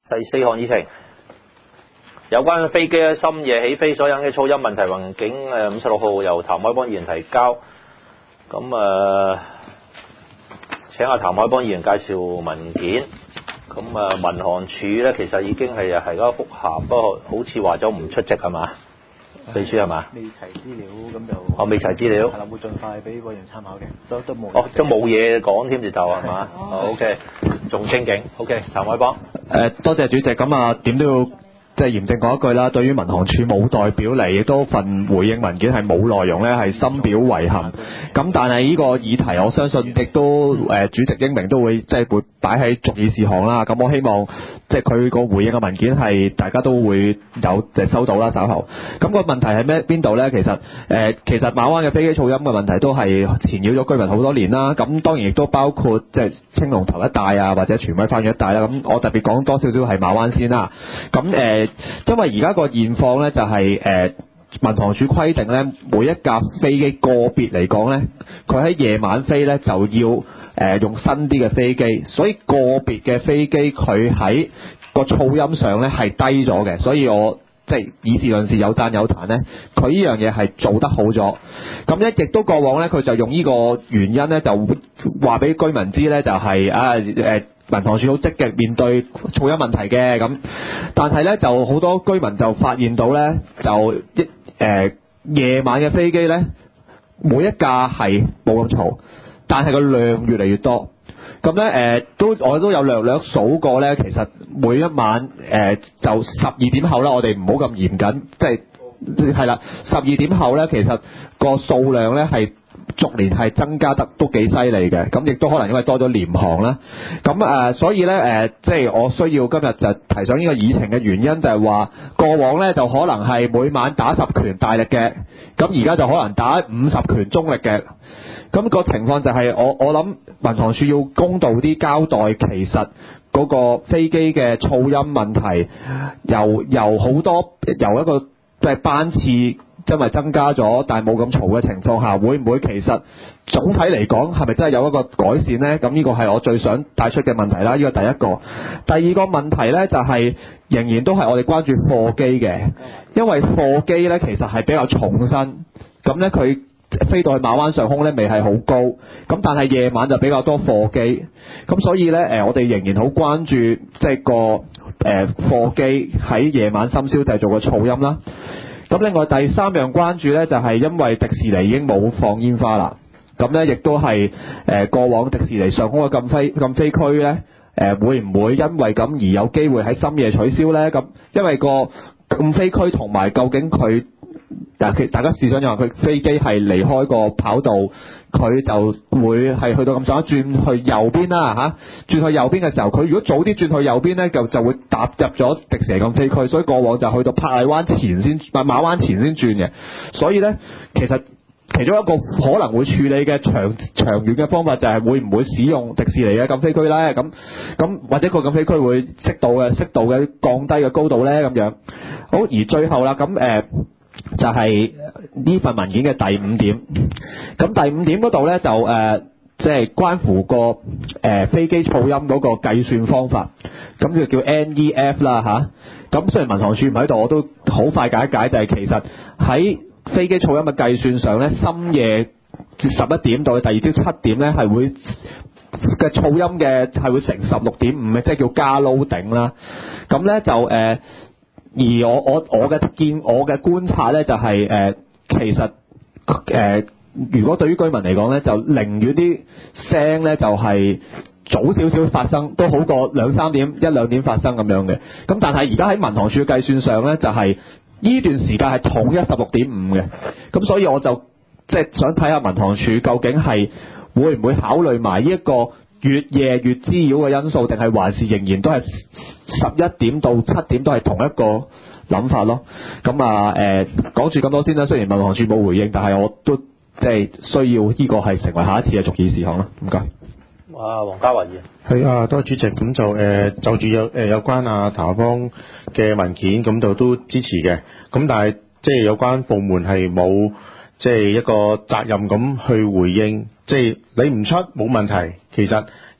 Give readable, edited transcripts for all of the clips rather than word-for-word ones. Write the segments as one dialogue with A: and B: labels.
A: 第4項議程，有關飛機喺深夜起飛所引嘅噪音問題，宏景56號由譚凱邦議員提交。咁請阿譚凱邦議員介紹文件。咁民航處咧其實已經係嗰個覆函，不過好似話咗唔出席係嘛？秘書係嘛？
B: 未齊資料咁就
A: 未齊資料。
B: 係啦，會盡快俾委員參考嘅，都冇。
A: 都冇嘢講添就係嘛？OK， 仲清景。OK， 譚凱邦。
C: 多謝主席。咁點都要即係嚴正講一句啦，對於民航處冇代表嚟，亦都份回應文件係冇內容咧，係深表遺憾。咁但係呢個議題，我相信亦都主席英明都會即係會擺喺續議事項啦。咁我希望即係佢個回應嘅文件係大家都會有收到啦，稍後。咁個問題係邊度咧？其實馬灣嘅飛機噪音嘅問題都係纏繞咗居民好多年啦。咁當然亦都包括即係青龍頭一帶啊，或者荃威花園一帶啦。咁我特別講多少少係馬灣先啦。咁因為而家個現況咧就係民航處規定咧，每一架飛機個別嚟講咧，佢喺夜晚飛咧就要用新啲嘅飛機，所以個別嘅飛機佢喺個噪音上咧係低咗嘅，所以我即係以事論事，有讚有彈咧，佢呢樣嘢係做得好咗。咁咧亦都過往咧，佢就用呢個原因咧，就話俾居民知咧，就係民航處好積極面對噪音問題嘅咁，但係咧就好多居民就發現到咧，就夜晚嘅飛機咧，每一架係冇咁嘈，但係個量越嚟越多。咁咧我都有略數過咧，其實每一晚就12點後啦，我哋唔好咁嚴謹，即係啦，12點後咧，其實個數量咧係逐年係增加得都幾犀利嘅，咁亦都可能因為多咗廉航啦。咁所以咧即係我需要今日就提上呢個議程嘅原因就係話，過往咧就可能係每晚打10拳大力嘅，咁而家就可能打50拳中力嘅。咁個情況就係我諗民航處要公道啲交代，其實嗰個飛機嘅噪音問題由好多由一個即係班次因為增加咗，但係冇咁嘈嘅情況下，會唔會其實總體嚟講係咪真係有一個改善呢？咁呢個係我最想帶出嘅問題啦。呢個第一個。第二個問題呢，就係仍然都係我哋關注貨機嘅，因為貨機呢其實係比較重身，咁呢佢飛到去馬灣上空呢未係好高，咁但係夜晚就比較多貨機，咁所以呢我哋仍然好關注即係個貨機喺夜晚深宵製造嘅噪音啦。咁另外第3樣關注呢，就係因為迪士尼已經冇放煙花啦，咁呢亦都係過往迪士尼上空嘅禁飛區呢，會唔會因為咁而有機會喺深夜取消呢？咁因為個禁飛區同埋究竟佢大家試想就話佢飛機係離開個跑道，佢就會係去到咁上下轉去右邊啦轉去右邊嘅時候，佢如果早啲轉去右邊呢，就會踏入咗迪士尼禁飛區，所以過往就去到柏麗灣前先馬灣前先轉嘅。所以呢，其實其中一個可能會處理嘅長遠嘅方法就係會唔會使用迪士尼嘅禁飛區呢？咁或者個禁飛區會適度嘅降低嘅高度呢？咁樣。好，而最後啦，就係呢份文件嘅第5點。咁第5點嗰度呢，就即係關乎個飛機噪音嗰個計算方法，咁就叫 NEF 啦嚇。咁雖然民航處唔喺度，我都好快解一解，就係其實喺飛機噪音嘅計算上呢，深夜11點到第二朝7點呢，係會嘅噪音嘅係會乘16.5嘅，即係叫加 loading 啦。咁呢就而我嘅觀察咧就係其實如果對於居民嚟講咧，就寧願啲聲咧就係早少少發生，都好過1-2點發生咁樣嘅。咁但係而家喺民航處計算上咧，就係呢段時間係統一16.5嘅。咁所以我就即係想睇下民航處究竟係會唔會考慮埋呢一個越夜越滋擾嘅因素，定係還是仍然都係11點到7點都係同一個諗法咯。咁講住咁多先啦。雖然民航處冇回應，但係我都即係需要呢個係成為下一次嘅續議事項啦。唔該。
A: 黃家華議員。
D: 係多謝主席。咁就住有關譚凱邦嘅文件，咁就都支持嘅。咁但係即係有關部門係冇即係一個責任咁去回應。即係你唔出冇問題，其實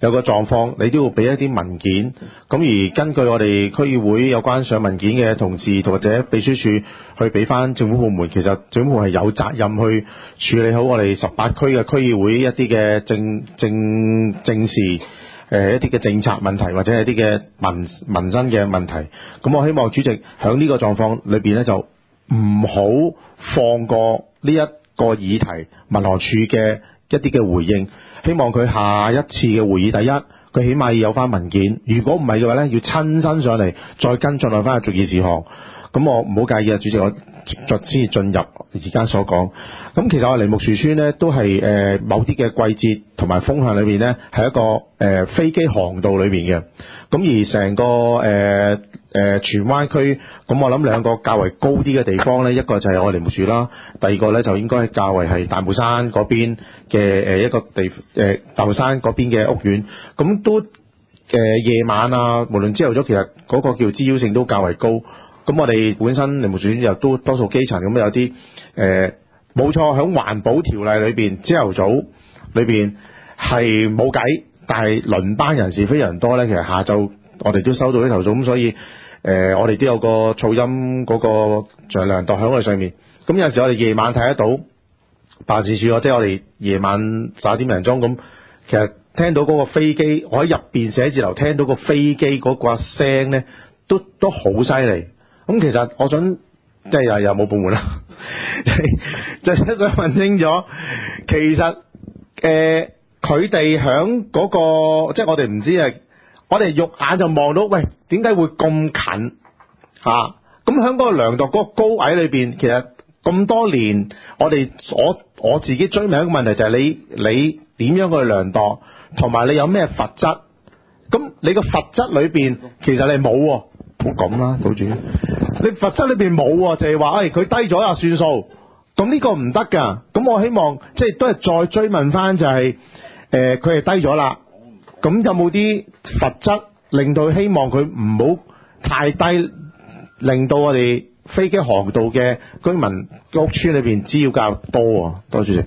D: 有個狀況，你都要俾一啲文件。咁而根據我哋區議會有關上文件嘅同事或者秘書處去俾翻政府部門，其實政府部門係有責任去處理好我哋18區嘅區議會一啲嘅政事，一啲嘅政策問題或者係一啲嘅民生嘅問題。咁我希望主席喺呢個狀況裏邊咧，就唔好放過呢一個議題，民航處嘅一啲嘅回應。希望佢下一次嘅會議，第一佢起碼要有翻文件，如果唔係嘅話咧，要親身上嚟再跟進落翻去逐件事項。咁我唔好介意啊，主席，我先進入而家所講。咁其實我梨木樹村咧都係某啲嘅季節同埋風向裏邊咧係一個飛機航道裏邊嘅。咁而成個荃灣區，咁我諗兩個較為高啲嘅地方咧，一個就係我梨木樹啦，第二個咧就應該較為係大帽山嗰邊嘅一個大帽山嗰邊嘅屋苑。咁都夜晚啊，無論朝頭早，其實嗰個叫滋擾性都較為高。咁我哋本身梨木樹村又都多數基層，咁有啲冇錯，喺環保條例裏邊，朝頭早裏邊係冇計，但係輪班人士非常多咧。其實下晝我哋都收到啲投訴，咁所以我哋都有個噪音嗰個盡量度喺我哋上面。咁有陣時我哋夜晚睇得到辦事處，即係我哋夜晚11點零鐘咁，其實聽到嗰個飛機，我喺入邊寫字樓聽到個飛機嗰個聲咧，都好犀利。咁其實我想即係又冇部門啦，就想問清楚，其實佢哋響嗰個即係我哋唔知係，我哋肉眼就望到，喂，點解會咁近嚇？咁響嗰個量度嗰個高矮裏邊，其實咁多年，我自己追問一個問題就係你點樣去量度，同埋你有咩罰則？咁你個罰則裏邊其實你冇喎。唔好咁啦，島主，你罰則裏邊冇喎，就係話佢低咗啦算數，咁呢個唔得㗎。咁我希望即係都係再追問翻就係佢係低咗啦，咁有冇啲罰則令到希望佢唔好太低，令到我哋飛機航道嘅居民屋邨裏邊滋擾較多啊？多謝主席。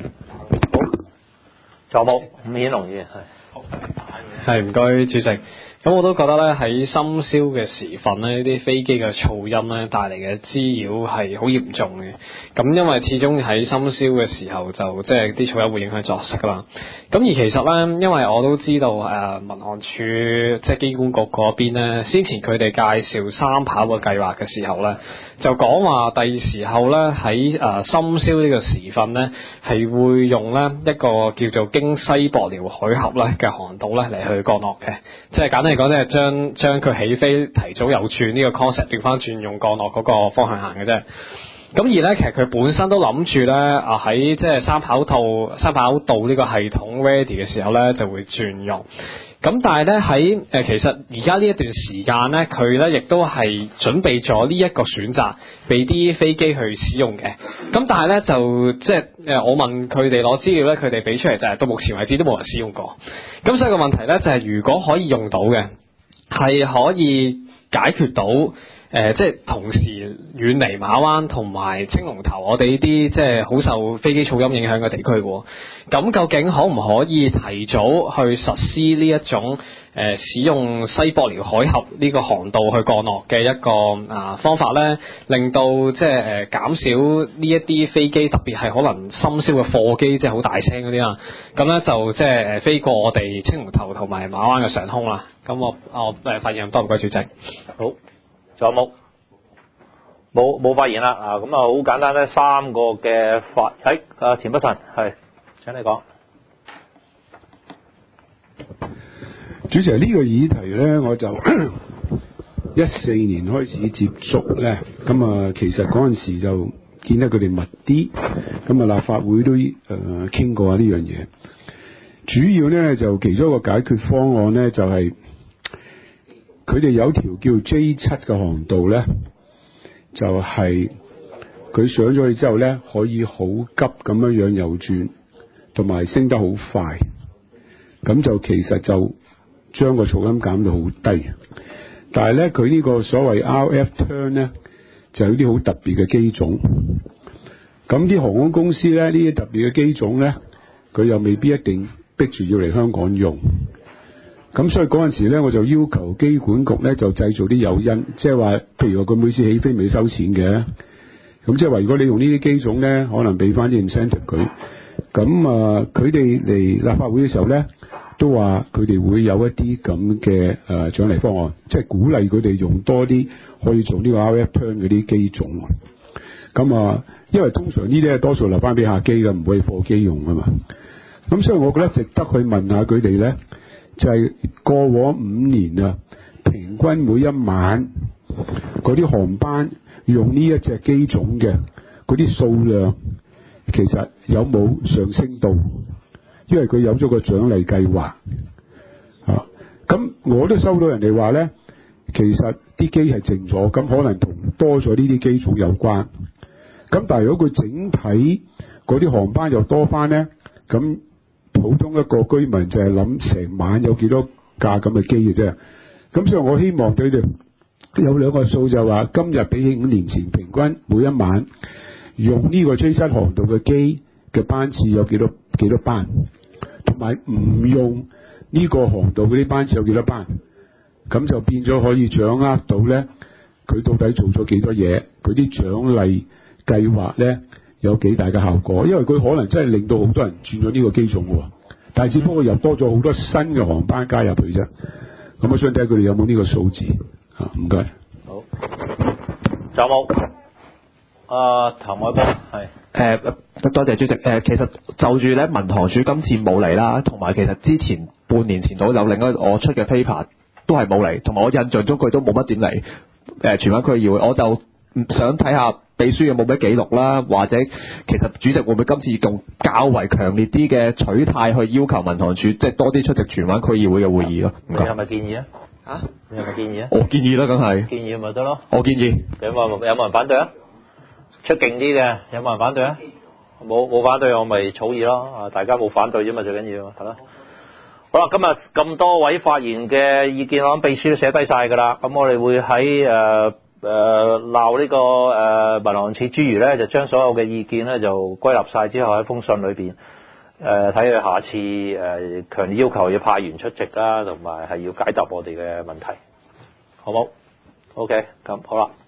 A: 好，仲有冇？伍顯龍議員
E: 係唔該主席。咁我都覺得咧喺深宵嘅時分咧，呢啲飛機嘅噪音咧帶嚟嘅滋擾係好嚴重嘅。咁因為始終喺深宵嘅時候就即係啲噪音會影響作息啦。咁而其實咧，因為我都知道民航處即係機管局嗰邊咧，先前佢哋介紹三跑嘅計劃嘅時候咧，就講話第時候咧喺深宵呢個時分咧係會用咧一個叫做經西伯遼海峽咧嘅航道咧嚟去降落嘅，即係簡單嚟講，即係將佢起飛提早右轉呢個 concept 調翻轉用降落嗰個方向行嘅啫。咁而咧，其實佢本身都諗住咧喺即係三跑道呢個系統 ready 嘅時候咧就會轉用。咁但係咧喺其實而家呢一段時間咧，佢咧亦都係準備咗呢一個選擇俾啲飛機去使用嘅。咁但係咧就即係我問佢哋攞資料咧，佢哋俾出嚟就係到目前為止都冇人使用過。咁所以個問題咧就係如果可以用到嘅，係可以解決到即係同時遠離馬灣同埋青龍頭我哋呢啲即係好受飛機噪音影響嘅地區喎。咁究竟可唔可以提早去實施呢一種使用西伯遼海峽呢個航道去降落嘅一個方法呢？令到即係減少呢一啲飛機，特別係可能深宵嘅貨機，即係好大聲嗰啲啊。咁呢就即係飛過我哋青龍頭同埋馬灣嘅上空啦。咁我發言咁多，唔該主席。
A: 好。仲有冇？冇發言啦啊！咁啊，好簡單咧，三個嘅田北辰係，請你講。
F: 主席，呢個議題咧，我就14年開始接觸咧，咁啊，其實嗰陣時就見得佢哋密啲，咁啊，立法會都傾過啊呢樣嘢。主要咧就其中一個解決方案咧，就係佢哋有條叫 J7 嘅航道咧，就係佢上咗去之後咧，可以好急咁樣右轉，同埋升得好快，咁就其實就將個噪音減到好低。但係咧，佢呢個所謂 RF turn 咧，就有啲好特別嘅機種。咁啲航空公司咧，呢啲特別嘅機種咧，佢又未必一定逼住要嚟香港用。 咁所以嗰陣時咧，我就要求機管局咧就製造啲誘因，即係話，譬如話佢每次起飛未收錢嘅，咁即係話如果你用呢啲機種咧，可能俾翻啲 incentive 佢。咁佢哋嚟立法會嘅時候咧，都話佢哋會有一啲咁嘅獎勵方案，即係鼓勵佢哋用多啲可以做呢個 RF turn 嗰啲機種。咁因為通常呢啲係多數留翻俾客機嘅，唔會貨機用啊嘛。咁所以我覺得值得去問下佢哋咧，就係過往5年啊，平均每一晚嗰啲航班用呢一隻機種嘅嗰啲數量，其實有冇上升到？因為佢有咗個獎勵計劃啊。咁我都收到人哋話咧，其實啲機係靜咗，咁可能同多咗呢啲機種有關。咁但係如果佢整體嗰啲航班又多翻咧，咁普通一個居民就係諗成晚有幾多架咁嘅機嘅啫。咁所以我希望佢哋有兩個數，就話今日比起5年前平均每一晚用呢個 J7航道嘅機嘅班次有幾多班，同埋唔用呢個航道嗰啲班次有幾多班，咁就變咗可以掌握到咧佢到底做咗幾多嘢，佢啲獎勵計劃咧有幾大嘅效果。因為佢可能真係令到好多人轉咗呢個機種喎，但係只不過又多咗好多新嘅航班加入去啫。咁我想睇下佢哋有冇呢個數字啊？唔該。
A: 好，仲有冇？譚凱邦係
C: 多謝主席。其實就住咧民航處今次冇嚟啦，同埋其實之前半年前到有另一個我出嘅 paper 都係冇嚟，同埋我印象中佢都冇乜點嚟荃灣區議會。我就想睇下秘書有冇咩記錄啦，或者其實主席會唔會今次用較為強烈啲嘅取態去要求民航處即係多啲出席荃灣區議會嘅會議咯？
A: 你係咪建議啊？你係咪建議啊？
C: 我建議啦，梗係
A: 建議咪得咯。
C: 我建議
A: 有冇人反對啊？出勁啲嘅有冇人反對啊？冇反對，我咪草擬咯。大家冇反對啫嘛，最緊要係咯。好啦，今日咁多位發言嘅意見，我諗秘書都寫低晒㗎啦。咁我哋會喺鬧呢個民航處之餘咧，就將所有嘅意見咧就歸納晒之後喺封信裏邊睇佢下次強烈要求要派員出席啦，同埋係要解答我哋嘅問題，好冇？OK，咁好啦。